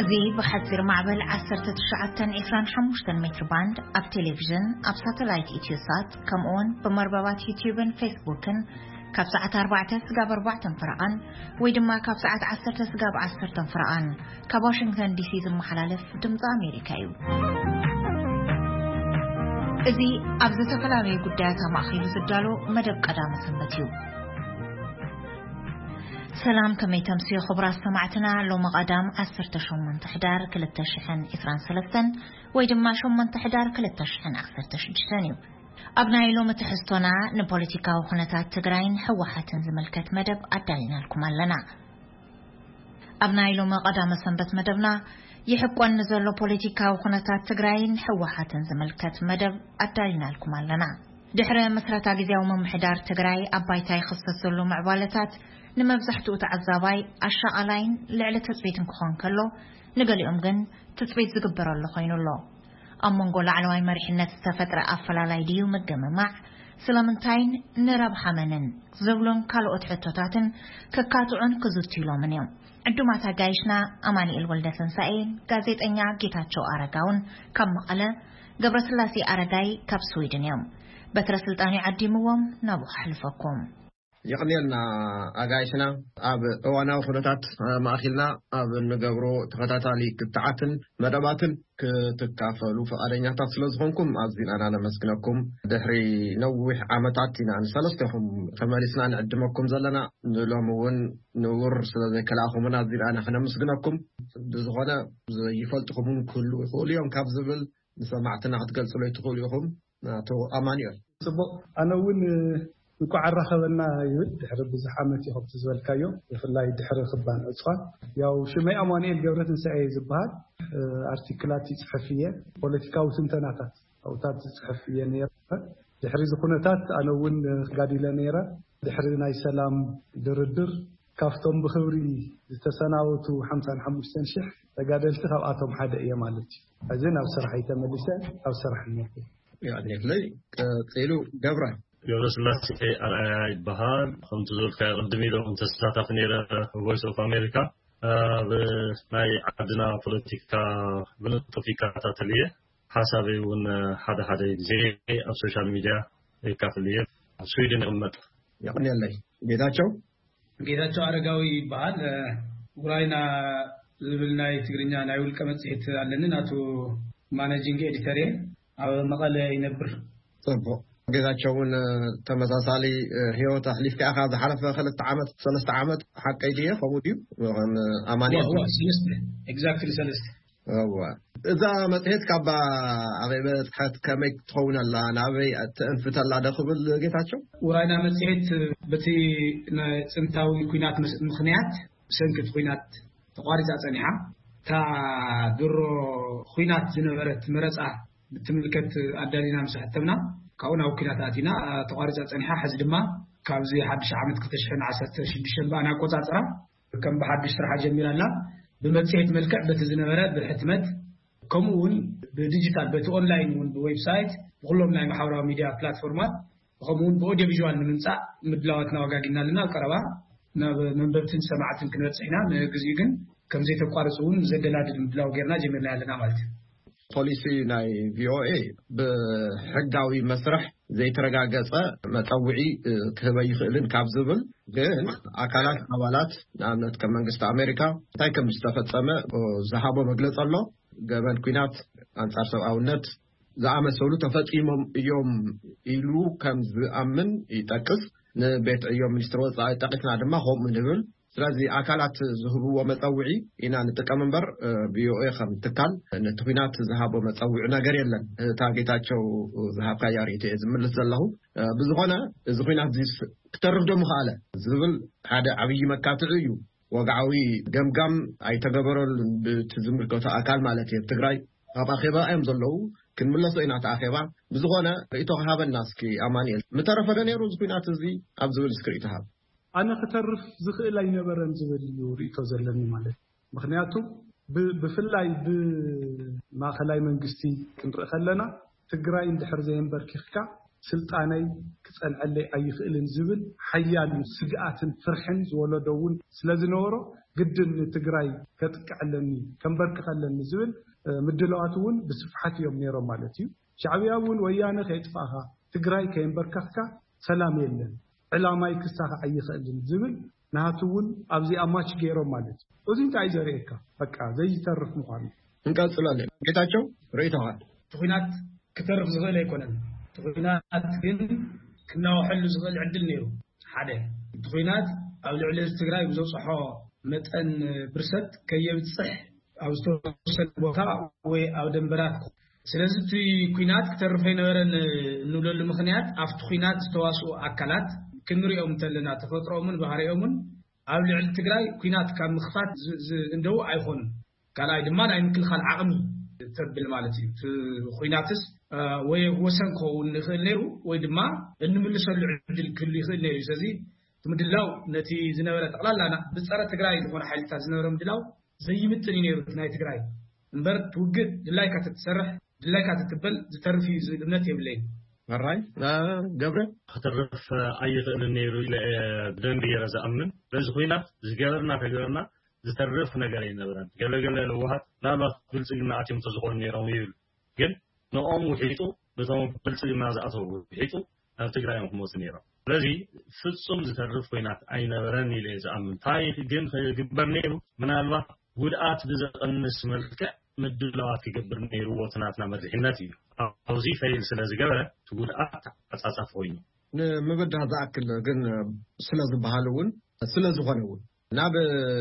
أزي بحذر معبل 19.25 متر باند أب تلفزيون أب ساتلايت إتيوسات كمون بمربوات يوتيوبن فيسبوكن كاب ساعة 4 سقاب 4 فرقان ويدما كاب ساعة 10 سقاب 10 فرقان كاب واشنطن دي سي زمحلالف دمز أمريكايو أزي أبزة تفلاوي قداتا مأخير زدالو مدب قدام سنبتيو سلام كمي تمسي خبرات سمعتنا لو مقدام 10 شومن تحدار كل التشحن إفران سلفتن ويدما شومن تحدار كل التشحن 10 أبناء لو متحستونا نبوليتيكا وخناتات تقراين حوحة زملكة مدب أدالينا لكم لنا أبناء لو مقدام سنبت مدبنا يحبون نزلو بوليتيكا وخناتات تقراين حوحة زملكة مدب أدالينا لكم لنا دحر مسرتا جزيو ممحدار تقراي أبايتاي خصص له معوالتات نمبزحتو تعذاباي أشاءلاين لعلة تثبيت كخون كله نقل أمجن تثبيت زقبر الله خين الله أمون قول علوي مرحنة تفترة أفلا ليديو مجمع سلامنتين نرب حمنن زولون كالو أتحطوتاتن ككاتعن كزوتيلو من يوم عندما تاقايشنا أماني الولدة سنسائين قازيت أنيا جيتاتشو أرقاون كم مقالة قبر سلاسي أرقاي كاب سويدن يوم بتر سلطاني عدي موام نبو حلفكم يقنيلنا أجايشنا أب وانا وخدتات ما أخيلنا أب نجبرو تخطاتالي كتعاتن مدباتن كتكافلوا فأرينا تصلزهمكم أزين أنا مسكنكم دحري نوح عمتاتنا عن سلستهم فمالسنا نقدمكم زلنا نلومون نور سلزي كلاهم أزين أنا خنا مسكنكم بزغنا يفلتكم كله يقول يوم كابزبل سمعتنا هتقول سلوي تقول يوم تو أمانير سبق أنا وين نكو عرخبنا يود دحر بزحامت يخبط زوالكايو يفلاي دحر خبان اصفان ياو شمي اماني الجبرت نساي زبال ارتيكلات صحفيه بوليتيكاو سنتناتات او تات صحفيه نير دحر زخونتات انا ون غاديله نيره دحر ناي سلام دردر كافتم بخوري تسناوتو 55 شح تقادلت خاطهم حدا ايه مالتي ازين او صراحه يتملسه او صراحه يعني لي قيلو جبره يورس لاسي أرأي بهار خمس زول كقدمي له متستعف نيرة Voice of America بناي عندنا بوليتيكا بنتفيكا تاتلية حسابي ون حدا زي السوشيال ميديا كافلية سويدن أمت يعني الله جيداتشو أرجعوي بهار وراينا زبلنا يتقرنيا نايول كمان سيت علنا ناتو مانجينج إديتوري أو مقالة ينبر طبعا جزاكشون تمساسالي هيو تحليف كأخذ حرف خلت عامت 3 عامت حق أيديه فموديو أمانية هو سلسلة exactly سلسلة هو إذا متهت كبا عقبت حت كميك تخون الله نبي تنفت الله دخل جيتاتشو ورانا متهت بتي سنتاوي كينات مخنيات سنكت كينات تقاريز أصنعها تا درو كينات زنبرت مرسعة بتملكت أدالينا مسحتمنا كأونا وكيلاتاتنا تقاريز أصنعها حزد ما كابزي حدش عمد كتشحن 16 بأنا قوة أصرا كم بحدش رح جميل الله بمتسيحة ملكة بتزنبرات بالحتمت كمون بديجيتال بأونلاين ويب سايت بغلهم لاي محاورة ميديا بلاتفورمات وكمون بأوديو فيجوال نمنسا مدلاواتنا وقاقنا لنا القربة من ببتن سماعتن كنواتسحنا نقزيقن كم زي تقارسون زدلات المدلاو غيرنا جميل لنا مالتين بوليسي ناي VOA بحقاوي مسرح زي ترقاقصة متوعي كهبا يخلن كابزبل جن أكالات أولات نعملت كمانجست أمريكا تايكم استفتسمة زهابو مجلس الله قبل كينات أنصار سوء زعما سولو تفتقيمهم يوم إلو كم زأمن يتكس نبيت يوم منستر وزا يتقسنا دما هم منبل ስለዚህ አካላት ዝህብዎ መጻውዒ ኢና ንጥቀምንበር ቢኦኤ ከም ትካል ነትኩናት ዝሃቦ መጻውዒ ነገር የለን ታርጌታቸው ዝሃብካ ያሪት ዝምልስ ዘላሁ ብዝኾነ እዚ ኩናት ክተርፍ ደሞ ካለ ዝብል ሓደ ዓብይ መካትዕ እዩ ወግዓዊ ገምጋም ኣይተገበረሉ ብትዝምልከቶ አካል ማለት እዩ ትግራይ ኣብ ኣኼባ እዮም ዘለው ክንምለሶ ኢና ተኣኼባ ብዝኾነ ርእቶ ሃበና እስኪ ኣማኒኤል ምተረፈደ ነይሩ እዚ ኩናት እዚ ኣብ ዝብል እስክሪ ተሃብ أنا خطرف زخيل أي نبرن زبديو ريتو زلني مالك مخنياتو بفلاي ما خلاي من قستي كنت خلنا تقرأ إن دحر زين بركيخكا سلطاني كسأل علي أي خيل زبل حيال سجعات فرحن ولا دون سلازنورو ግድን ትግራይ ከጥቅዓለኒ ከምበርክኸለኒ ዝብል ምድላዋቱን ብስፍሓት እዮም ነይሮም ማለት እዩ ሻዕብያውን ወያነ ከይጥፋኻ ትግራይ ከይንበርክኽካ ሰላም የለን ዕላማይ ክሳኻ ኣይኽእልን ዝብል ናቱውን ኣብዚ ኣማች ገይሮም ማለት እዩ እዚ እንታይ ዘርእየካ በቃ ዘይተርፍ ምዃኑ እንቀጽላለን ጌታቸው ርእይተዋል ትኹናት ክተርፍ ዝኽእል ኣይኮነን ትኹናት ግን ክናውሐሉ ዝኽእል ዕድል ነይሩ ሓደ ትኹናት ኣብ ልዕሊ ትግራይ ብዘብፅሖ መጠን ብርሰት ከየብፅሕ ኣብ ዝተወሰነ ቦታ ወይ ኣብ ደንበራት ስለዚ እቲ ኩናት ክተርፍ ኣይነበረን እንብለሉ ምኽንያት ኣብቲ ኩናት ዝተዋስኡ ኣካላት ክንሪኦም እንተለና ተፈጥሮምን ባህሪኦምን ኣብ ልዕሊ ትግራይ ኩናት ካብ ምኽፋት እንደው ኣይኾኑን ካልኣይ ድማ ናይ ምክልኻል ዓቕሚ ተብል ማለት እዩ እቲ ኩናትስ ወይ ወሰን ክኸውን ይኽእል ነይሩ ወይ ድማ እንምልሰሉ ዕድል ክህሉ ይኽእል ነይሩ ስለዚ ምድላው ነቲ ዝነበረ ጠቕላላ ብፀረ ትግራይ ዝኾነ ሓይልታት ዝነበረ ምድላው ዘይምጥን ነይሩ ናይ ትግራይ እምበር ትውግእ ድላይካ ትሰርሕ ድላይካ ትትበል ዝተርፊ እምነት የብለይ መራይ ገብረ ከተረፍ ኣይኽእልን ነይሩ ብደንቢ እየ ዝኣምን በዚ ኩናት ዝገበርና ከገበርና ዝተርፍ ነገር ኣይነበረን ገለገለ ልውሃት ናብላት ብልፅግና ኣትዮም ተዝኾኑ ነይሮም ይብል ግን ንኦም ውሒጡ በቶም ብልፅግና ዝኣተው ውሒጡ ናብ ትግራይ ክመፁ ነይሮም ስለዚ ፍጹም ዝተርፍ ኩናት ኣይነበረን ኢለ ዝኣምን እንታይ ግን ክግበር ነይሩ ምናልባት ጉድኣት ብዘቐንስ መልክዕ ምድላዋት ክገብር ነይሩ ወትናትና መድሕነት እዩ ኣብዚ ፈይል ስለ ዝገበረ ጉድኣት ኣጻጻፍ ኮይኑ ንምብዳህ ዝኣክል ግን ስለ ዝበሃል እውን ስለ ዝኾነ እውን ናብ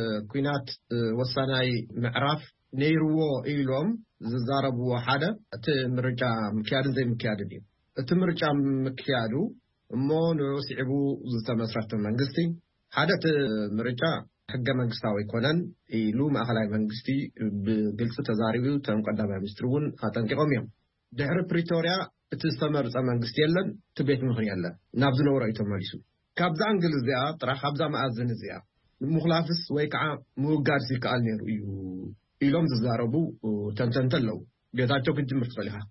ኩናት ወሳናይ ምዕራፍ ነይርዎ ኢሎም ዝዛረብዎ ሓደ እቲ ምርጫ ምክያድን ዘይምክያድን እዩ እቲ ምርጫ ምክያዱ እሞ ንስዒቡ ዝተመስረተ መንግስቲ ሓደ እቲ ምርጫ ሕገ መንግስታዊ ይኮነን ኢሉ ማእኸላይ መንግስቲ ብግልፂ ተዛሪቡ ተም ቀዳማይ ሚኒስትር እውን ኣጠንቂቖም እዮም ድሕሪ ፕሪቶሪያ እቲ ዝተመርፀ መንግስቲ የለን እቲ ቤት ምኽሪ የለን ናብ ዝነበሮ እዩ ተመሊሱ ካብዛ አንግል እዚኣ ጥራሕ ካብዛ መኣዝን እዚኣ ምኽላፍስ ወይ ከዓ ምውጋድስ ይከኣል ነይሩ እዩ ኢሎም ዝዛረቡ ተንተንተ ኣለዉ ጌታቸው ክጅምር ትኽእል ኢኻ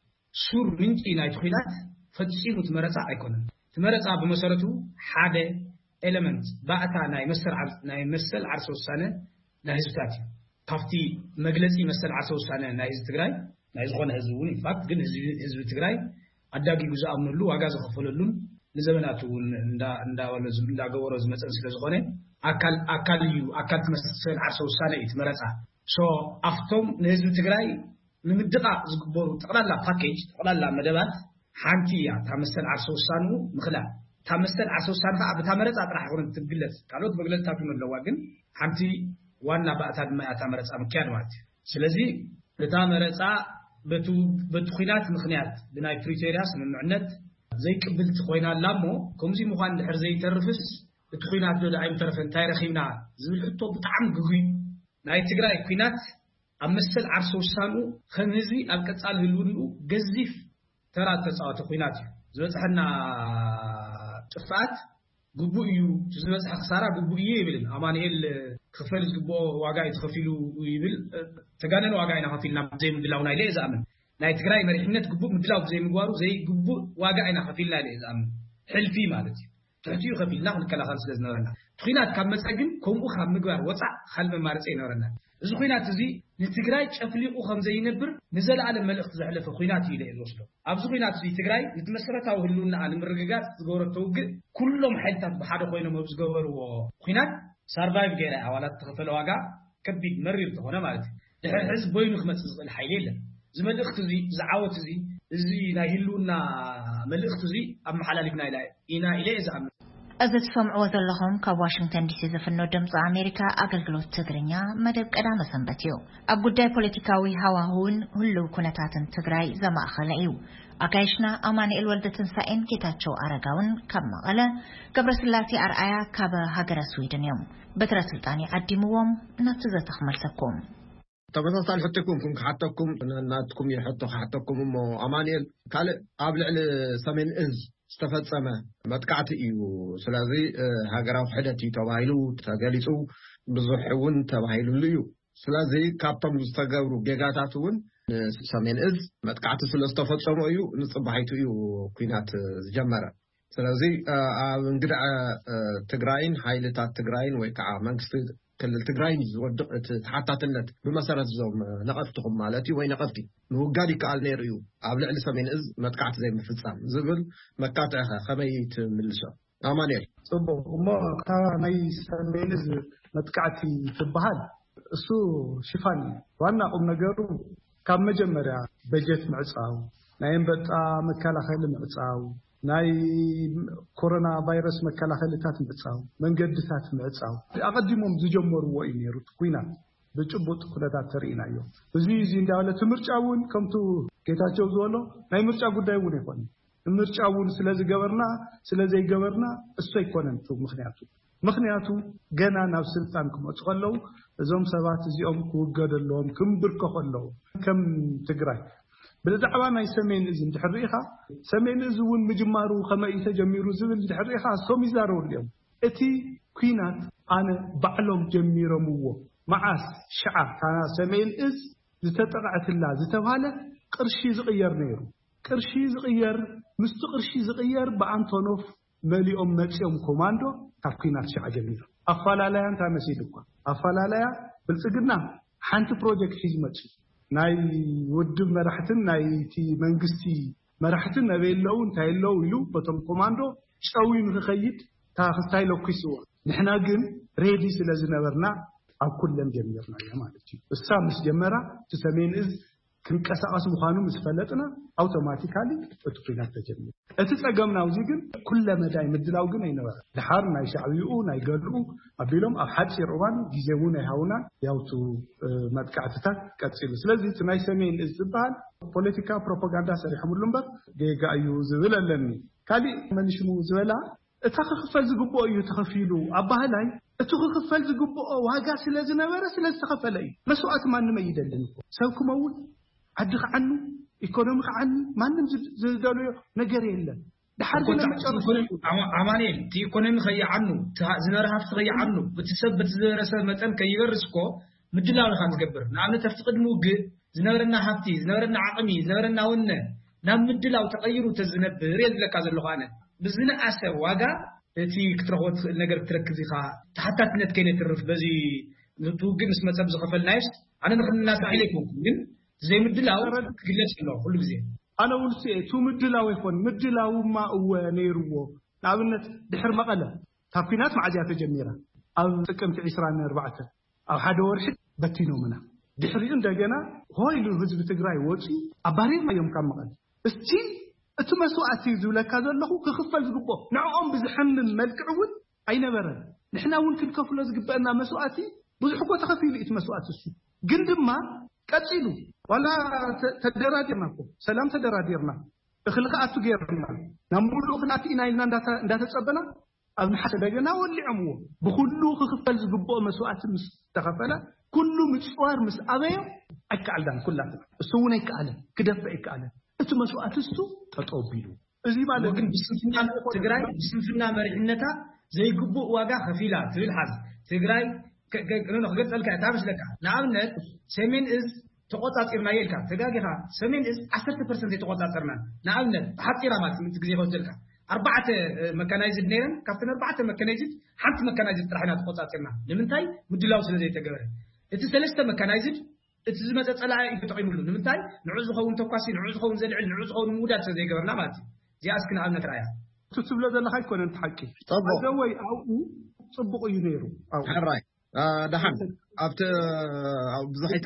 ሱር ምንጪ ናይቲ ኩናት ፈፂሙ ትመረፃ ኣይኮነን ትመረፃ ብመሰረቱ ሓደ ኤሌመንት ባእታ ናይ መሰል ዓርሰ ውሳነ ናይ ህዝብታት እዩ ካብቲ መግለፂ መሰል ዓርሰ ውሳነ ናይ ህዝቢ ትግራይ ናይ ዝኾነ ህዝቢ እውን ኢንፋክት ግን ህዝቢ ትግራይ ኣዳጊጉ ዝኣምነሉ ዋጋ ዝኸፈለሉን ንዘመናት እውን እንዳገበሮ ዝመፀን ስለ ዝኾነ ኣካል እዩ ኣካል ትመሰል ዓርሰ ውሳነ እዩ ትመረፃ ሶ ኣፍቶም ንህዝቢ ትግራይ ንምድቓቕ ዝግበሩ ጠቕላላ ፓኬጅ ጠቕላላ መደባት ሓንቲ እያ ታመሰል ዓርሰ ውሳኑ ምኽላል ታመሰል ዓርሰ ውሳኑ ከዓ በታ መረፃ ጥራሕ ይኹን ትግለጽ ካልኦት መግለጽታት ኣለዋ ግን ሓንቲ ዋና ባእታ ድማ እታ መረፃ ምክያድ ማለት እዩ ስለዚ እታ መረፃ በቲ ኩናት ምኽንያት ብናይ ፕሪቶሪያ ስምምዕነት ዘይቅብል ኮይናላ እሞ ከምዚ ምዃን ድሕር ዘይተርፍስ እቲ ኩናት ዶ ኣይምተረፈ እንታይ ረኺብና ዝብል ሕቶ ብጣዕሚ ግጉይ ናይ ትግራይ ኩናት ኣብ መሰል ዓርሰ ውሳኑ ከምዚ ኣብ ቀጻሊ ህልውንኡ ገዚፍ ተራ ተፃወተ ኩናት እዩ ዝበፅሐና ጥፍኣት ግቡእ እዩ ዝበፅሐ ክሳራ ግቡእ እዩ ይብል ኣማኑኤል ክፈል ዝግብኦ ዋጋ ይተኸፊሉ ይብል ተጋነነ ዋጋ ኢና ከፊልና ብዘይምድላው ናይ ለየ ዝኣምን ናይ ትግራይ መሪሕነት ግቡእ ምድላው ብዘይምግባሩ ዘይግቡእ ዋጋ ኢና ከፊልና ለየ ዝኣምን ሕልፊ ማለት እዩ ትሕቲኡ ከፊልና ክንከላኸል ስለ ዝነበረና ኩናት ካብ መፀ ግን ከምኡ ካብ ምግባር ወፃእ ካልመ ማርፀ ይነበረና እዚ ኩናት እዚ ንትግራይ ጨፍሊቁ ከም ዘይነብር ንዘለዓለም መልእኽቲ ዘሕለፈ ኩናት እዩ ኢለ ዝወስዶ ኣብዚ ኩናት እዚ ትግራይ ነቲ መሰረታዊ ህልውና ንምርግጋፅ ዝገበረቶ ውግእ ኩሎም ሓይልታት ብሓደ ኮይኖም ኣብ ዝገበርዎ ኩናት ሰርቫይቭ ገይራ ኣባላት ተኸፈለ ዋጋ ከቢድ መሪር ዝኾነ ማለት እዩ ድሕሪ ሕዚ በይኑ ክመፅእ ዝኽእል ሓይሊ የለን እዚ መልእኽቲ እዚ ዝዓወት እዚ ናይ ህልውና መልእኽቲ እዚ ኣብ መሓላሊፍና ኢና ኢለ ዝኣምን እዚ ትሰምዕዎ ዘለኹም ካብ ዋሽንግተን ዲሲ ዝፍኖ ድምፂ ኣሜሪካ ኣገልግሎት ትግርኛ መደብ ቀዳመ ሰንበት እዩ ኣብ ጉዳይ ፖለቲካዊ ሃዋህውን ህልው ኩነታትን ትግራይ ዘማእኸለ እዩ ኣጋይሽና ኣማኑኤል ወልደ ትንሳኤን ጌታቸው ኣረጋውን ካብ መቐለ ገብረስላሴ ኣርኣያ ካብ ሃገረ ስዊድን እዮም በትረ ስልጣን ዓዲምዎም ናብቲ ዘተኽመልሰኩም ተመሳሳሊ ሕቶኩም ክሓተኩም ናትኩም ይሕቶ ክሓተኩም እሞ ኣማኑኤል ካልእ ኣብ ልዕሊ ሰሜን እዝ ዝተፈጸመ መጥቃዕቲ እዩ ስለዚ ሃገራዊ ሕደት እዩ ተባሂሉ ተገሊጹ ብዙሕ እውን ተባሂሉሉ እዩ ስለዚ ካብቶም ዝተገብሩ ጌጋታት እውን ሰሜን እዝ መጥቃዕቲ ስለ ዝተፈጸሙ እዩ ንፅባሒቱ እዩ ኩናት ዝጀመረ ስለዚ ኣብ እንግዳዕ ትግራይን ሓይልታት ትግራይን ወይ ከዓ መንግስቲ ክልል ትግራይ ዝወድቕ ተሓታትነት ብመሰረት ዞም ነቐፍትኩም ማለት ወይ ነቐፍቲ ንውጋድ ይከኣል ነይሩ እዩ ኣብ ልዕሊ ሰሜን እዝ መጥቃዕቲ ዘይምፍጻም ዝብል መካትዕኸ ከመይ ትምልሶ ኣማኑኤል ጽቡቕ እሞ ናይ ሰሜን እዝ መጥቃዕቲ ትበሃል እሱ ሽፋን ዋና ቁም ነገሩ ካብ መጀመርያ በጀት ምዕጻው ናይ አንበጣ መከላኸሊ ምዕጻው ናይ ኮሮና ቫይረስ መከላኸልታት ምዕጻው መንገድታት ምዕጻው ኣቀዲሞም ዝጀመርዎ እዩ ነይሩ ኩናት ብጭቡጥ ኩነታት ተርእናዮ እዚ እንዳለ ምርጫውን ከምቱ ጌታቸው ዝወሎ ናይ ምርጫ ጉዳይ እውን ይኮን ምርጫውን ስለዝገበርና ስለዘይገበርና እሱ ኣይኮነን ምክንያቱ ገና ናብ ስልጣን ክመጹ ከለው እዞም ሰባት እዚኦም ክውገደሎም ክምብርከኸለው ከም ትግራይ ብዛዕባ ናይ ሰሜን እዝ እንድሕሪኢኻ ሰሜን እዝ እውን ምጅማሩ ከመይ ተጀሚሩ ዝብል እንድሕሪኢኻ ሶም ይዛረቡልዮም እቲ ኩናት ኣነ ባዕሎም ጀሚሮምዎ መዓስ ሸዓ ታና ሰሜን እዝ ዝተጠቃዕትላ ዝተባለ ቅርሺ ዝቕየር ነይሩ ቅርሺ ዝቕየር ምስቲ ቅርሺ ዝቕየር በአንቶኖፍ መሊኦም መጽኦም ኮማንዶ ካብ ኩናት ሸዓ ጀሚሩ ኣፋላላያ እንታመሲል እኳ ኣፋላላያ ብልጽግና ሓንቲ ፕሮጀክት ሒዝ መጽ ናይ ውድብ መራሕትን ናይቲ መንግስቲ መራሕትን ነቤለው እንታይለው ኢሉ በቶም ኮማንዶ ጨዊን ክኸይድ ታኽስታይ ለኩስዋ ንሕና ግን ሬዲ ስለዝነበርና ኣብ ኩለም ጀሚርና እያ ማለት እዩ እሳ ምስ ጀመራ ሰሜን እዝ ክንቀሳቀስ ምዃኑ ምስ ፈለጥና ኣውቶማቲካሊ እቲ ኩናት ተጀሚሩ እቲ ጸገምና ውዚ ግን ኩለ መዳይ ምድላው ግን ኣይነበረ ድሓር ናይ ሻዕቢኡ ናይ ገልኡ ኣቢሎም ኣብ ሓፂር እዋን ግዜ እውን ኣይሃውና ያውቱ መጥቃዕትታት ቀፂሉ ስለዚ እቲ ናይ ሰሜን እዝ ዝበሃል ፖለቲካ ፕሮፓጋንዳ ሰሪሖምሉ እምበር ጌጋ እዩ ዝብል ኣለኒ ካሊእ መንሽሙ ዝበላ እታ ክኽፈል ዝግብኦ እዩ ተኸፊሉ ኣባህላይ እቲ ክኽፈል ዝግብኦ ዋጋ ስለዝነበረ ስለዝተኸፈለ እዩ መስዋዕት ማንም ኣይደልን ሰብ ክመውት ዓዲ ከዓኑ ኢኮኖሚ ከዓኑ ማንም ዝደልዮ ነገር የለን ድሓር ኣማኑኤል እቲ ኢኮኖሚ ከይዓኑ ዝነበረ ሃፍቲ ከይዓኑ ብትሰብ በትዝበረሰ መጠን ከይበርስኮ ምድላው ኢኻ ዝገብር ንኣብነት ኣብቲ ቅድሚ ውግእ ዝነበረና ሃፍቲ ዝነበረና ዓቕሚ ዝነበረና ውነ ናብ ምድላው ተቐይሩ ተዝነብር የዝለካ ዘለኹ ኣነ ብዝነኣሰ ዋጋ እቲ ክትረኽቦ ትኽእል ነገር ክትረክዝ ኢኻ ተሓታትነት ከይነትርፍ በዚ ውግእ ምስ መፀብ ዝኸፈልናይስ ኣነ ንኽንናሳሒለ ይኮንኩ ግን زي مدلاو قلت له كل زين انا ولسي تو مدلاو يكون مدلاو ما هو نيرو لابنت دحر مقله تاكينات معجا تجميره او تقمت 24 او حدا ورحد بتينو منا دحر እንደገና ሆይሉ ህዝብ ትግራይ ወጪ አባሪ ማየም ካም መቀለ እስቲ እቲ መስዋዕት ይዝብለካ ዘለኹ ክኽፈል ዝግቦ ንዓኦም ብዝሕምም መልክዑን ኣይነበረ ንሕና እውን ክንከፍሎ ዝግበአና መስዋዕት ብዙሕ እኮ ተኸፊሉ እቲ መስዋዕት እሱ ግን ድማ ቀጽሉ ولا تدراديرنا سلام تدراديرنا اخلقات غيرنا نمولو خناتينا إلنا እንዳተጸበና ኣብ ንሓተ ደገና ወሊዕምዎ ብኩሉ ክኽፈል ዝግብኦ መስዋዕት ምስ ተኸፈለ ኩሉ ምጽዋር ምስ ኣበዮ ኣይከኣልዳን ኩላትና እሱ እውን ኣይከኣለን ክደፍዕ ኣይከኣለን እቲ መስዋዕት እሱ ተጠቢሉ እዚ ማለት ግን ብስንፍና ትግራይ ብስንፍና መሪሕነታ ዘይግብኦ ዋጋ ከፊላ ትብል ሓዝ ትግራይ كأنه خجلت لك تعرف لك نعمل سمين إز تقطع يلك تجاهها سمين إز 10% تقطع نعمل حتى رامات تجزيه وزلك 4 ميكانيزد نيرن كابتن 4 ميكانيزد حتى ميكانيزد راح نتقطع لمن تاي مدلاو سلزي تجبره الثلاثه ميكانيزد اتزمت طلع يتقيموا لمن تاي نعوز خون توكاسي نعوز خون زلع نعوز خون مودات زي جبرنا مالتي زي اسكن عملنا رايا تسبل ذا خاي كون انت حكي زوي او صبق ينيرو او حراي دحن أبت بزحيت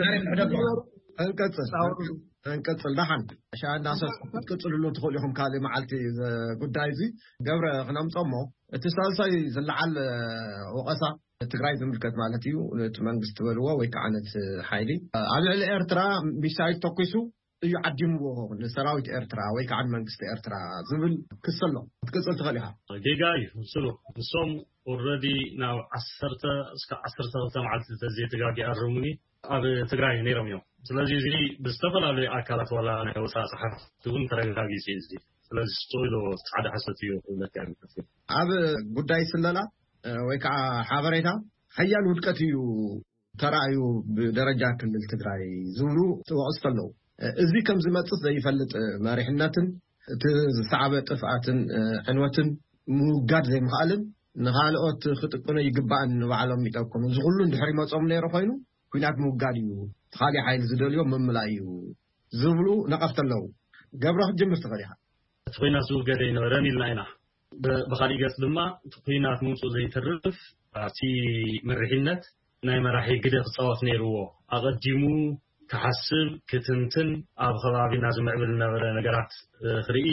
انكسل دحن عشان الناس تكسل له تقول لهم كالي معلتي قدايزي قبر غنم طمو اتصال زلعل وقصا تقراي زملكت مالتي وتمنجست ولوا ويكعنت حيلي على الارترا بيسايد توكيسو يعدموه لسراويت ارترا ويكعن منجست ارترا زبل كسلو تكسل تخليها جاي وصلوا الصوم already now 10 معلت زي تجاجي الرومني أبي تجاي نيرميو ስለዚህ እዚ ብዝተፈላለዩ ኣካላት ወላ ናይ ወፃኢ صحافት እውን ተረጋጊጽ እዚ ስለዚህ ስቶይሎ ጻዕዳ ሓሰትዮ ለካን ኣብ ጉዳይ ስለላ ወይ ከዓ ሓበሬታ ሓያል ውድቀት እዩ ተራእዩ ብደረጃ ክልል ትግራይ ዝብሉ ተወቅስተለው እዚ ከም ዝመጽእ ዘይፈልጥ መሪሕነትን እቲ ዝሰዓበ ጥፍኣትን ዕንወትን ሙጋድ ዘይምኻልን نخالقت خطقنا يقبان وعلم يتوكم زغلون دحري مصوم نيرو خينو كوينات موغاديو خالي حيل زدليو مملايو زبلو نقفت له قبره جمر تغريها تخينا سو غدي نوراني لاينا بخالي قاس لما تخينا موصو زي ترف اتي مرحينت ناي مراحي قد تصوت نيرو اقدمو كحسب كتنتن اب خبابينا زمعبل نبره نغرات خري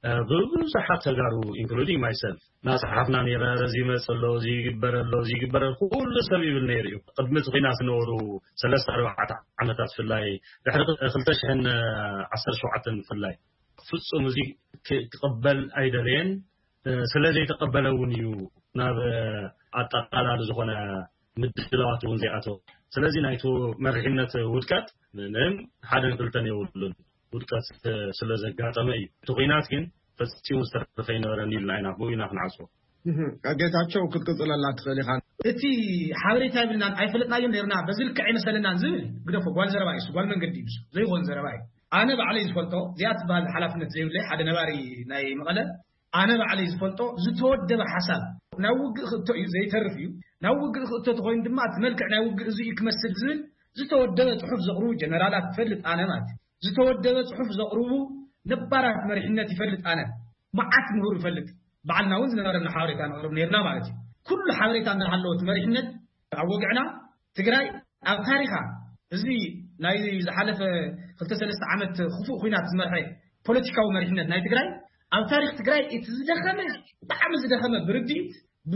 بصحة تجارو including myself ناس حفنا نيرا رزيمة صلوا زي جبر كل سبيل النيريو قد متقينا في نورو 3-4 عمتات في الله بحرق خلتش هن 10 شعات في الله فصل زي تقبل أيدرين سلازي تقبلونيو ناب أتقال على زخنا مدلوات ونزيعته سلازي نايتو مرحنة ودكات من حدا قلتني يقولون ودكات سلازي قاطمي تقينات كن فستيون استرفين وراني اللاينا بوينا خنعسو اجيتاچو كتقصلالات خليخان اتي حبريتا يبلنا ايفلطنايم نيرنا بزلك عين سلنا نزل غدفو غوال زرباي غوال منغدي زي غون زرباي انا بعلي زفلطو زيات بال حلافنت زي لي حدا نباري ناي مقله انا بعلي زفلطو زتودب حساب ناوغ خطو زي ترفيو ناوغ خطو تخوين دما تملكع ناوغ زي يكمسل زل زتودب صحف زقرو جنرالات فلط انا مات زتودب صحف زقرو نبارات مرحنات يفلط انا معات نور يفلط بعلنا وزن نرى حاريتان أقرب نيرنا مالتي كل حاريتان نحلوت مرحنات عوقعنا تقراي أو تاريخها زي نايزي حلف خلت 3 عامت خفوق خينات مرحي بوليتيكا ومرحنات ناي تقراي أو تاريخ تقراي اتزدخمه بعمل زدخمه برديت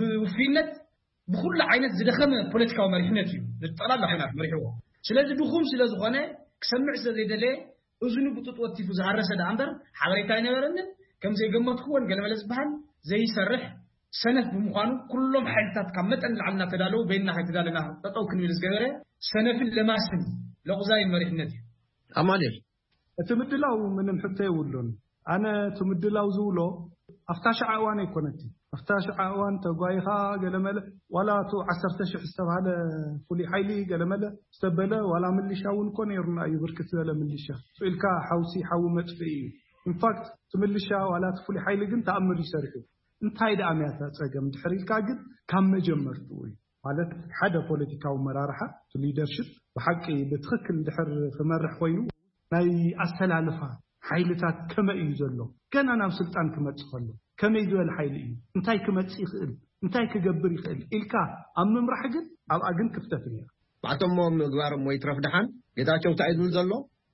بفينت بكل عينات زدخمه بوليتيكا ومرحنات نطلع لحنات مرحوه سلازي دخوم سلازي خانه كسمع سلازي دلي أزنو بتطوتي في زهرة سد عمر حاريتان يورنن كم زي جمعتكون قال ملز بحال زي سرح سنة بمقانو كلهم حالتات كمت أن لعلنا تدالو بيننا حتدالنا تطوكن بالسجارة سنة في اللماسن لغزاي مريح النادي أمالي تمدلاو من محتى يقولون أنا تمدلاو زولو أفتاش عواني كونتي أفتاش عوان تقايها قال ملا ولا تو 10 حساب هذا فولي حيلي قال ملا استبلا ولا من اللي شاون كون يرنا يبركت ولا من اللي شا سئلك حوسي حو مطفي in fact تملشا ولا تفولي حيلي جن تأمر يسرقوا انت هيدا عمياتا تساقم تحريكا قد كم جمرتوي مالت حدا بوليتيكا ومرارحة ليدرشيب بحقي بتخكل دحر في مرح وينو ناي أسهلالفها حيلتات كما يزولو كان أنا بسلطان كما تسخلو كما يزول حيلي انتاي كما تسيخل انتاي كقبر يخل إلكا أمم رحقل أو أقن كفتفنيا بعتم مغوار مويترف دحان قداتشو تعيدو زلو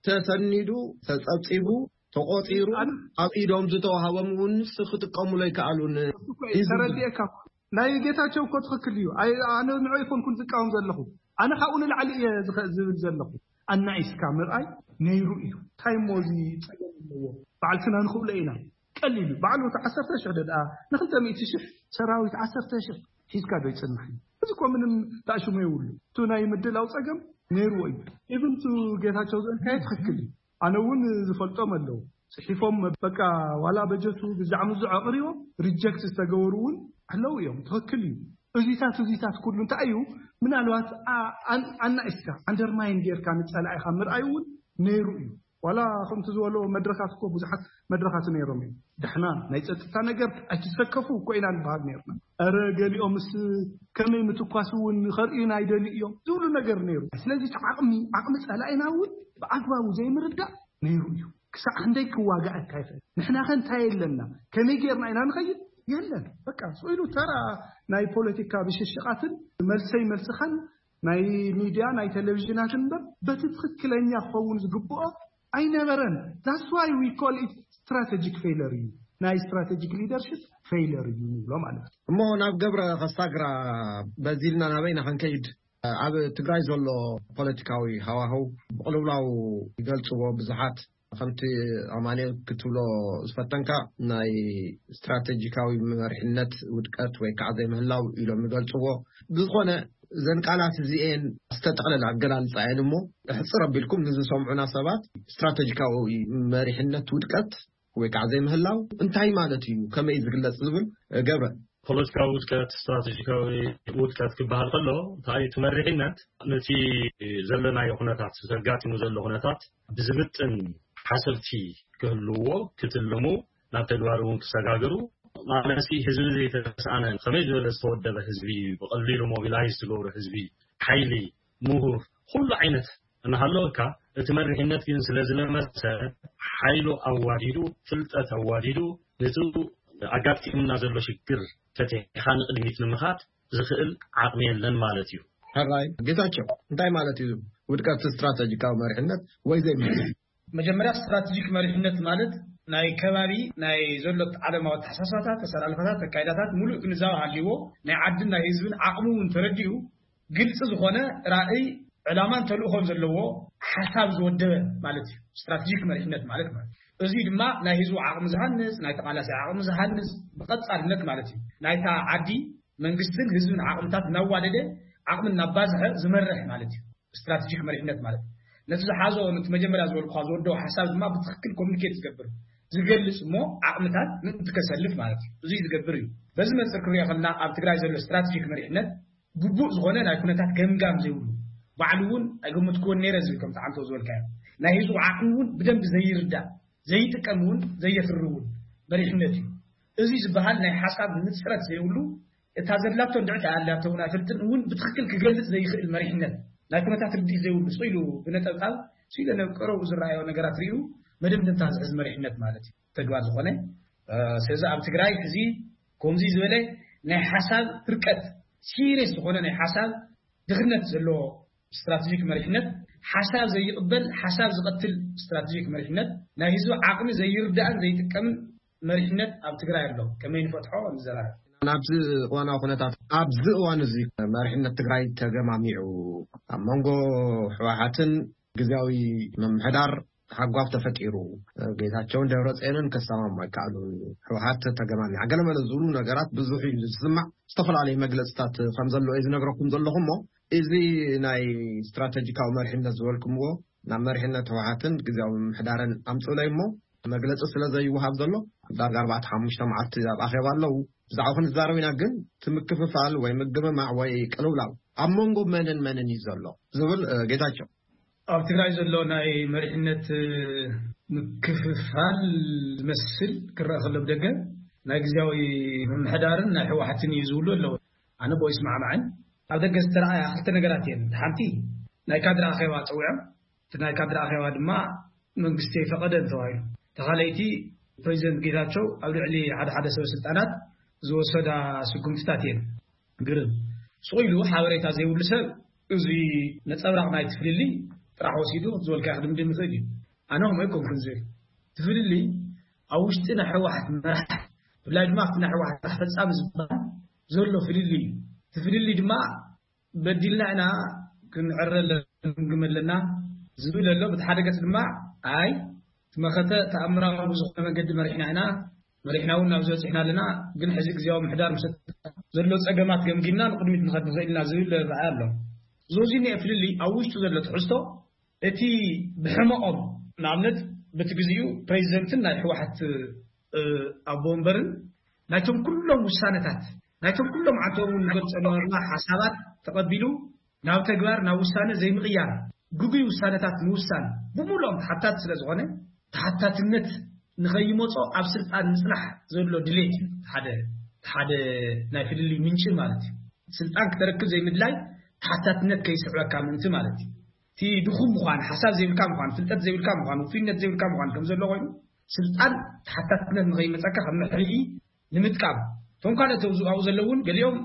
تسندو تتصيبو تقاطيرو اب ايدوم زتوهاوم ونس خطقمو لاي كالون يسرديك لا يجيتاچو كو تخكليو انا نعيفون كنت قاوم زلخو انا خاون العلي زبل زلخو انا اسكامر اي نيرو ايو تايموزي تايمو بعلتنا نخو لينا قليل بعلو 10 شهر نخنت 100 شهر سراويت 10 شهر حيسكا دو يصنحي بزكو من تاشو ما يقولوا تو ناي مدلاو صقم نيرو اي ايفن تو جيتاچو زن كاي تخكلي أنا ون زفلتهم اللو صحيفهم بقى ولا بجتو بزعم زعقريو ريجكت استجورون هلو يوم تهكليو زيتات كلهم تأيو من الوقت أنا إسكا عندر ما يندير كانت سلعي خمر أيون نيرويو ولا خمت زولو مدرسات كوب وزحت مدرسات نيرومي دحنا نيجت تناجر أتسكفوا كوينا البعض نيرنا أرجل أمس كم متقاسون خرينا يدلي يوم زولو نجر نيرو لازم عقم سلعي ناود بأكبر زي مردا نيرويو كسا عندك واقع كيف نحنا خنتاي لنا كم يجيرنا إنا نخيل يلا بكا سويلو ترى ناي بوليتيكا بششقاتن مرسخن ناي ميديا ناي تلفزيوناتن بتتخكلنيا خون زغبو أي نبرن that's why we call it strategic failure ناي strategic leadership failure لو معناه مو ناب قبر خساقرا بزيلنا نبينا خنكيد أب تجاي زلوا بوليتيكاوي هواهو بقولوا يقولوا بزحات خمت عماني كتولو سفتنكا ناي استراتيجيكاوي مرحنت ودقت ويكعزي مهلاو إلو مقالتوه بزخونة زنقالات زيين استتقلل عقلال صعينمو احصر ربيلكم نزو سمعنا سبات استراتيجيكاوي مرحنت ودقت ويكعزي مهلاو انتهي مالتيو كما يزقلت زبل قبل بوليتيكا ودكات استراتيجيكاوي ودكات كبهال قلو تاي تمرحنت نتي زلنا يخونتات سرقاتي نزل خونتات بزبطن حسبتي كهلوو كتلمو نابتدوارون كساقاقرو مالسي حزبي تسأنا خميس ولا استودع حزبي بقليل موبيلايز تقول حزبي حيلي مهور كل عينت أنا هلوكا تمرح النت كين سلازل مثلا حيلو أواديدو فلتة أواديدو نتو أجابتي من نازل له شكر فتحان قدميت المخات زخل عقمين لن مالتيو هاي جيتاچو انتي مالتيو ودكات استراتيجيكاو مرحنت ወይ ዘይ መጀመሪያ ስትራቴጂክ መሪሕነት ማለት ናይ ከባቢ ናይ ዘሎት ዓለማዊ ተሓሳሳታት ተሰላልፋታት ተካይዳታት ሙሉእ ግንዛቤ ሃልይዎ ናይ ዓድን ናይ ህዝብን ዓቕሙን ተረዲኡ ግልጽ ዝኾነ ራእይ ዕላማን ተልእኾን ዘለዎ ሓሳብ ዝወደበ ማለት እዩ ስትራቴጂክ መሪሕነት ማለት እዚ ድማ ናይ ህዝቡ ዓቕሚ ዝሃንስ ናይ ተቃላሲ ዓቕሚ ዝሃንስ ብቐጻልነት ማለት እዩ ናይታ ዓዲ መንግስትን ህዝብን ዓቕምታት ናዋደደ ዓቕምን ናባዝሐ ዝመርሕ ማለት እዩ ስትራቴጂክ መሪሕነት ማለት ነቲ ዝሓዞ ነቲ መጀመርያ ዝበልኩ ዝወደው ሓሳብ ድማ ብትክክል ኮሙኒኬት ዝገብር ዝገልጽ ሞ ዓቕምታት ንትከሰልፍ ማለት እዩ እዚ ዝገብር እዩ በዚ መጽር ክሪኦ ከለና ኣብ ትግራይ ዘሎ ስትራቴጂክ መሪሕነት ግቡእ ዝኾነ ናይ ኩነታት ገምጋም ዘይብሉ ባዕሉውን ኣይገምትኩን ነይረ ዝብል ከም ተዓንቶ ዝበልካዮ ናይ ህዝቡ ዓቕሙን ብደንብ ዘይርዳእ ዘይጥቀሙን ዘየፍርውን መሪሕነት እዩ እዚ ዝበሃል ናይ ሓሳብ ንጽረት ዘይብሉ እታ ዘላቶ ድዕታ ያላቶ ናይ ፍልጥን እውን ብትክክል ክገልጽ ዘይኽእል መሪሕነት ናይ ኩነታት ርዲእ ዘይብሉ ጽኢሉ ብነጠብጣብ ሲለ ነብቀረው ዝራኣዮ ነገራት ሪኡ መደምደምታ ዝሕዝ መሪሕነት ማለት እዩ ተግባር ዝኾነ ስለዚ ኣብ ትግራይ ሕዚ ከምዚ ዝበለ ናይ ሓሳብ ፍርቀት ሲሪየስ ዝኾነ ናይ ሓሳብ ድኽነት ዘለዎ ስትራቴጂክ መሪሕነት ሓሳብ ዘይቅበል ሓሳብ ዝቀትል ስትራቴጂክ መሪሕነት ናይ ህዝቢ ዓቕሚ ዘይርዳእን ዘይጥቀምን መሪሕነት ኣብ ትግራይ ኣሎ ከመይ ንፈትሖ ንዘራርብ ናብዚ ዋና ኩነታት ኣብዚ እዋን እዚ መሪሕነት ትግራይ ተገማሚዑ ኣብ መንጎ ሕወሓትን ግዝያዊ ምምሕዳር ሓጓፍ ተፈጢሩ ጌታቸውን ደብረጽዮንን ከሰማም አይካሉ ሕወሓት ተገማሚዑ ገለመለ ዝብሉ ነገራት ብዙሕ ዝስማዕ ዝተፈላለዩ መግለጽታት ከም ዘሎ እዚ ነግረኩም ዘለኹም እዚ ናይ ስትራቴጂካዊ መሪሕነት ዝበልኩምዎ ናብ መሪሕነት ሕወሓትን ግዝያዊ ምምሕዳርን ኣምጽለይሞ መግለጽ ስለዘይወሃብ ዘሎ ዳርጋ 4-5 መዓልቲ ኣብ ኣኼባ ኣለዉ ብዛዕባ ንዛረብና ግን ትምክፍፋል ወይ ምግብማዕ ወይ ቅልውላው ኣብ መንጎ መንን እዩ ዘሎ ዝብል ጌታቸው ኣብ ትግራይ ዘሎ ናይ መሪሕነት ምክፍፋል ዝመስል ክረአ ከሎ ብደገ ናይ ግዝያዊ ምምሕዳርን ናይ ሕወሓትን እዩ ዝብሉ ኣለዉ ኣነ ቦ ይስማዕማዕን ኣብ ደገ ዝተረኣያ ክልተ ነገራት እየን ሓንቲ ናይ ካድረ ኣኼባ ፀዊዖም እቲ ናይ ካድረ ኣኼባ ድማ መንግስቲ ፈቐደን ተባሂሉ ተኻለይቲ ፕሬዚደንት ጌታቸው ኣብ ልዕሊ ሓደ ሰብ ስልጣናት ዝወሰዳ ስጉምትታት እየን ግርም ስቑኢሉ ሓበሬታ ዘይብሉ ሰብ እዚ ነፀብራቕ ናይ ትፍልሊ ጥራሕ ወሲዱ ዝበልካ ክድምድም ይኽእል እዩ ኣነ ከምኡ ኣይኮንኩን ዝብል ትፍልሊ ኣብ ውሽጢ ናይ ሕወሓት መራሕቲ ብፍላይ ድማ ኣብቲ ናይ ሕወሓት ፈጻሚ ዝበሃል ዘሎ ፍልሊ እዩ ትፍልሊ ድማ በዲልና ኢና ክንዕረለ ክንግመለና ዝብል ኣሎ በቲ ሓደ ገጽ ድማ ኣይ ትመኸተ ተኣምራዊ ዝኾነ መንገዲ መሪሕናውን ናብ ዝበፅሕና ኣለና ግን ሕዚ ግዝያዊ ምሕዳር ምስ ዘሎ ፀገማት ገምጊምና ንቅድሚት ንኸድ ንኽእል ኢና ዝብል ረኣይ ኣሎ ዞዚ ፍልሊ ኣብ ውሽጡ ዘሎ ትሕዝቶ እቲ ብሕመቆም ንኣብነት በቲ ግዚኡ ፕሬዚደንትን ናይ ሕወሓት ኣቦ ወንበርን ናይቶም ኩሎም ውሳነታት ናይቶም ኩሎም ዓንቶምን ንገልፀ ነበርና ሓሳባት ተቐቢሉ ናብ ተግባር ናብ ውሳነ ዘይምቕያር ጉጉይ ውሳነታት ምውሳን ብሙሉኦም ተሓታት ስለ ዝኾነ ተሓታትነት ንኸይመጾ ኣብ ስልጣን ምጽናሕ ዘሎ ድሌት ሓደ ናይ ፍልሊ ምንጭ ማለት እዩ ስልጣን ክተረክብ ዘይምድላይ ተሓታትነት ከይስዕበካ ምንቲ ማለት እዩ እቲ ድኹም ምዃን ሓሳብ ዘይብልካ ምዃን ፍልጠት ዘይብልካ ምዃን ውፍይነት ዘይብልካ ምዃን ከም ዘሎ ኮይኑ ስልጣን ተሓታትነት ንኸይመጸካ ከም መሕርሒ ንምጥቃም እቶም ካልኦት ኣብኡ ዘለውን ገሊኦም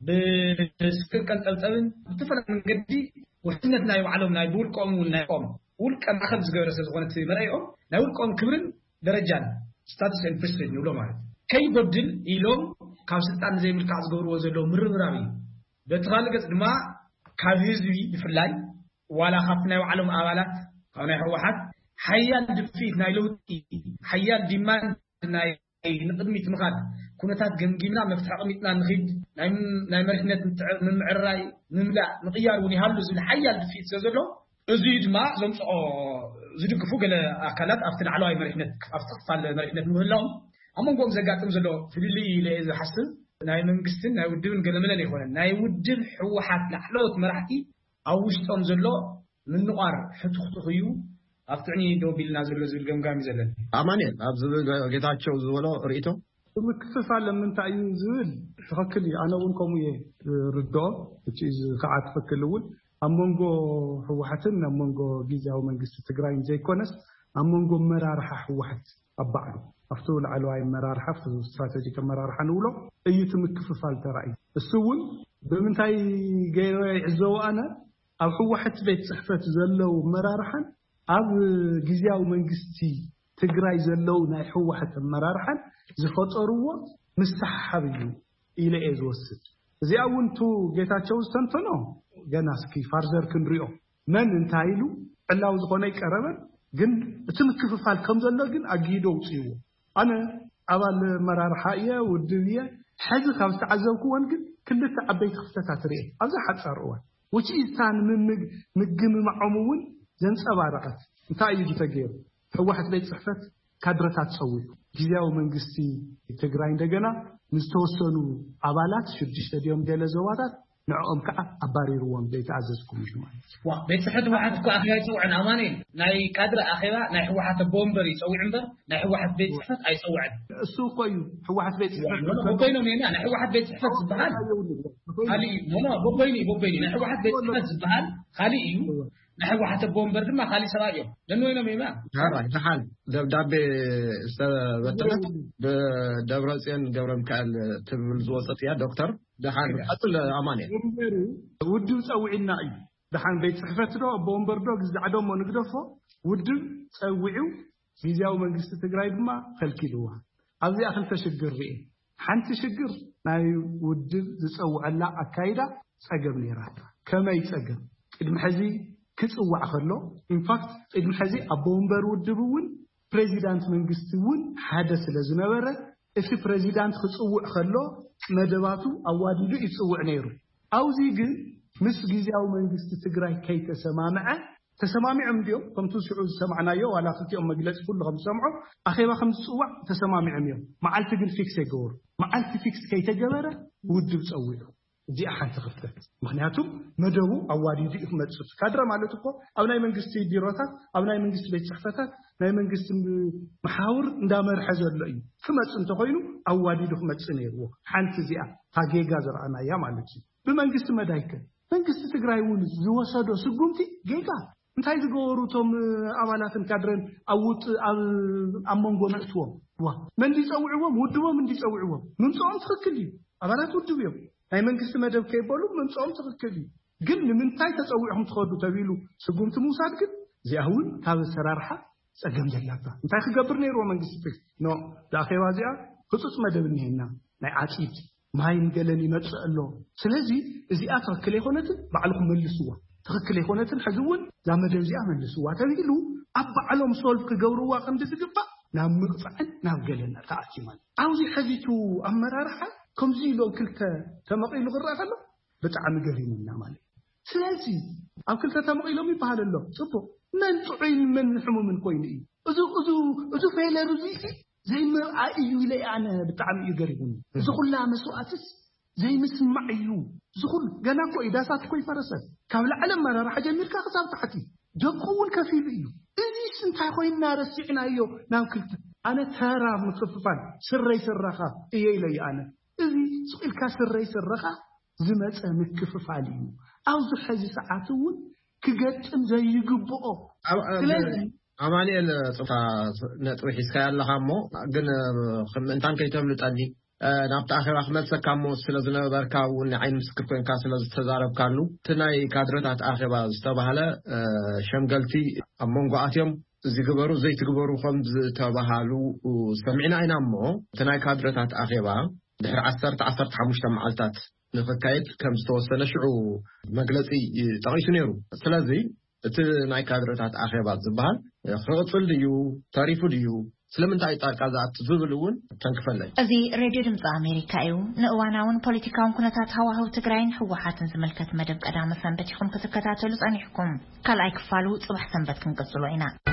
ብስክር ቀንጠብጠብን ብዝተፈላለየ መንገዲ ውሕድነት ናይ ባዕሎም ናይ ብውልቆም እውን ናይ ቆም ውልቀ ማእኸል ዝገበረ ስለ ዝኾነ መርአዮም ናይ ውልቆም ክብርን ደረጃን ስታቱስ ኤንድ ፕሬስቲጅ ንብሎ ማለት ከይጎድል ኢሎም ካብ ስልጣን ዘይምልካዕ ዝገብርዎ ዘለዉ ምርብራብ እዩ በቲ ካልእ ገጽ ድማ ካብ ህዝቢ ብፍላይ ዋላ ካብቲ ናይ ባዕሎም ኣባላት ካብ ናይ ሕወሓት ሓያል ድፊት ናይ ለውጢ ሓያል ዲማንድ ናይ ንቅድሚት ምኻድ ኩነታት ገምጊምና መፍትሒ ኣቐሚጥና ንኽድ ናይ መሪሕነት ምምዕርራይ ምምላእ ምቕያር እውን ይሃሉ ዝብል ሓያል ድፊት ስለ ዘሎ እዚ ድማ ዘምጽኦ ዝድግፉ ገለ ኣካላት ኣብቲ ላዕለዋይ መሪሕነት ኣብቲ ክፋል መሪሕነት ምህላዎም ኣብ መንጎኦም ዘጋጥም ዘሎ ፍልሊ ኢለ ዝሓስብ ናይ መንግስትን ናይ ውድብን ገለመለን ኣይኮነን ናይ ውድብ ሕወሓት ላዕለዎት መራሕቲ ኣብ ውሽጦም ዘሎ ምንቋር ሕቱኽቱኽ እዩ ኣብ ጥዕኒ ደው ቢልና ዘሎ ዝብል ገምጋም እዩ ዘለን ኣማንኤል ኣብ ዝብል ጌታቸው ዝበሎ ርእቶ ምክፍፋል ለምንታይ ዝብል ተኸክል ኣነ እውን ከምኡ ርድኦ እቲ ከዓት ተኸክልውን ኣመንጎ ህወሓትን ኣመንጎ ጊዜያዊ መንግስቲ ትግራይን ዘይኮነስ ኣመንጎ መራርሓ ህወሓት ኣባዕሉ ኣፍቱ ለዓለዋይ መራርሓ ስትራቴጂክ መራርሓ ንብሎ እዩ ምክፍፋል ተራእዩ እሱ እውን ብምንታይ ገይሮ ይዕዘቡ ኣነ ኣብ ህወሓት ቤት ጽሕፈት ዘለው መራርሓን ኣብ ጊዜያዊ መንግስቲ ትግራይ ዘለው ናይ ህወሓት መራርሓን ዝፈጠርዎ ምሳሓብ እዩ ኢለ ዝወስድ እዚኣ እውን ቱ ጌታቸው ዝተንተኖ ገና እስኪ ፋርዘር ክንሪኦ መን እንታይ ኢሉ ዕላው ዝኾነ ይቀረበን ግን እቲ ምክፍፋል ከም ዘሎ ግን ኣጊዶ ውፅይዎ ኣነ ኣባል መራርሓ እየ ውድብየ ሕዚ ካብ ዝተዓዘብክዎን ግን ክልተ ዓበይቲ ክፍተታት ርኤ ኣብዛ ሓፃር እዋን ውጪታን ምግምማዖም እውን ዘንፀባረቐት እንታይ እዩ ተገይሩ ህወሓት ቤት ጽሕፈት ካድረታት ፀውዩ ጊዜያዊ መንግስቲ ትግራይ እንደገና ንዝተወሰኑ ኣባላት 6 ዲዮም ገለ ዘዋታት ንዕኦም ከዓ ኣባሪርዎም ዘይተኣዘዝኩም እዩ ማለት ዋ ቤት ጽሕፈት ህወሓት ኣኺባ ይፅውዕን ኣማኒል ናይ ካድረ ኣኺባ ናይ ህወሓት ቦምበር ይፅውዕ እምበር ናይ ህወሓት ቤት ጽሕፈት ኣይፅውዕን እሱ እኮ እዩ ህወሓት ቤት ጽሕፈት ቦቦይኖም ኢና ናይ ህወሓት ቤት ጽሕፈት ዝበሃል ካሊእ ቦቦይኒ ናይ ህወሓት ቤት ጽሕፈት ዝበሃል ካሊእ እዩ ናይ ህወሓት ቦምበር ድማ ካሊእ ሰብኣይ እዮም ለንወይኖም ኢና ድሓን ደብዳቤ ዝተበተነት ብደብረጽዮን ገብረ ሚካኤል ትብል ዝወፀት እያ ዶክተር ድሓን ቀጥል ኣማኔ ውድብ ፀውዒና እዩ ድሓን ቤት ጽሕፈት ዶ ቦምበር ዶ ግዛዕዶሞ ንግደፎ ውድብ ፀውዒው ጊዜያዊ መንግስቲ ትግራይ ድማ ከልኪልዋ ኣብዚኣ ክልተ ሽግር ርኤ ሓንቲ ሽግር ናይ ውድብ ዝፀውዐላ ኣካይዳ ፀገም ነይራታ ከመይ ፀገም ቅድሚ ሕዚ ክጽዋዕ ከሎ ኢንፋክት ቅድሚ ሕዚ ኣብ ቦምበር ውድብ እውን ፕሬዚዳንት መንግስቲ እውን ሓደ ስለ ዝነበረ እቲ ፕሬዚዳንት ክጽውዕ ከሎ መደባቱ ኣዋዲዱ ይጽውዕ ነይሩ ኣውዚ ግን ምስ ጊዜያዊ መንግስቲ ትግራይ ተሰማሚዖም ዲዮም ከምቱ ስዑ ዝሰማዕናዮ ዋላ ክልቲኦም መግለፂ ኩሉ ከም ዝሰምዖ ኣኼባ ከም ዝጽዋዕ ተሰማሚዖም እዮም መዓልቲ ግን ፊክስ ይገበሩ መዓልቲ ፊክስ ከይተገበረ ውድብ ፀዊዑ እዚኣ ሓንቲ ክፍተት ምክንያቱም መደቡ ኣዋዲዱ ይመጽእ ካድረ ማለት እኮ ኣብ ናይ መንግስቲ ቢሮታት ኣብ ናይ መንግስቲ ቤት ጽሕፈታት ናይ መንግስቲ መሓውር እንዳመርሐ ዘሎ እዩ ክመጽእ እንተኮይኑ ኣዋዲዱ ክመጽእ ነይርዎ ሓንቲ እዚኣ ታጌጋ ዘርአናያ ማለት እዩ ብመንግስቲ መዳይከ መንግስቲ ትግራይ እውን ዝወሰዶ ስጉምቲ ጌጋ እንታይ ዝገበሩ ቶም ኣባላትን ካድረን ኣውጥ ኣብ መንጎ መእትዎም ዋ መን ዲፀውዕዎም ውድቦም እንዲፀውዕዎም ምምፅኦም ትክክል እዩ ኣባላት ውድብ እዮም ናይ መንግስቲ መደብ ከይበሉ ምምፅኦም ትክክል እዩ ግን ንምንታይ ተፀዊዕኩም ትኸዱ ተቢሉ ስጉምቲ ምውሳድ ግን እዚኣ እውን ካብ ሰራርሓ ፀገም ዘላታ እንታይ ክገብር ነይርዎ መንግስቲ ኖ ዳኺባ እዚኣ ህፁፅ መደብ እኒሄና ናይ ዓፂድ ማይን ገለን ይመጽእ ኣሎ ስለዚ እዚኣ ትክክል ይኾነትን ባዕልኩም መልስዋ ትክክል ይኾነትን ሕዚ እውን ዛ መደብ እዚኣ መልስዋ ተቢሉ ኣብ ባዕሎም ሶልፍ ክገብርዋ ከም ዝግባእ ናብ ምቕፃዕን ናብ ገለን ተኣትዩ ማለት ኣብዚ ሕዚቱ ኣመራርሓ ከምዚ ኢሎም ክልተ ተመቂሉ ክረአ ከሎ ብጣዕሚ ገሪሙና ማለት ስለዚ ኣብ ክልተ ተመቂሎም ይበሃል ኣሎ ጽቡቕ መን ጥዑይን መን ሕሙምን ኮይኑ እዩ እዙ ፌለር እዚ زي ما أيو لي أنا بتعمل يقربون زخل لا مسواتس زي مسمع أيو زخل جناكو إذا سات كوي فرسات كامل علم مرة راح أجمل كخسارة تحتي جبقول كفيل أيو إذا سنتها خوين نار السعنا أيو ناكلت أنا ترى مخففان سري سرخا إيه لي أنا إذا سئل كسري سرخا زمت مكفف عليه أو زحزي ساعتون كجت زي يجبؤه ኣማኒኤል ጽፋ ነጥቢ ሒዝካ ያለኻ እሞ ግን እንታን ከይተብልጠኒ ናብቲ ኣኼባ ክመልሰካ እሞ ስለ ዝነበርካ እውን ዓይን ምስክር ኮንካ ስለ ዝተዛረብካሉ እቲ ናይ ካድረታት ኣኼባ ዝተባሃለ ሸምገልቲ ኣብ መንጎኣትዮም ዝግበሩ ዘይትግበሩ ከም ዝተባሃሉ ሰሚዕና ኢና እሞ እቲ ናይ ካድረታት ኣኼባ ድሕሪ 15 መዓልታት ንኽካየድ ከም ዝተወሰነ ሽዑ መግለፂ ጠቒሱ ነይሩ ስለዚ እቲ ናይ ካድረታት ኣኼባ ዝበሃል ክቕፅል ድዩ ታሪፉ ድዩ ስለምንታይ ጣልቃ ዝኣቱ ዝብል እውን ተንክፈለይ እዚ ሬድዮ ድምፂ ኣሜሪካ እዩ ንእዋናውን ፖለቲካውን ኩነታት ሃዋህው ትግራይን ህወሓትን ዝምልከት መደብ ቀዳመ ሰንበት ኢኹም ክትከታተሉ ጸኒሕኩም ካልኣይ ክፋሉ ጽባሕ ሰንበት ክንቅጽሎ ኢና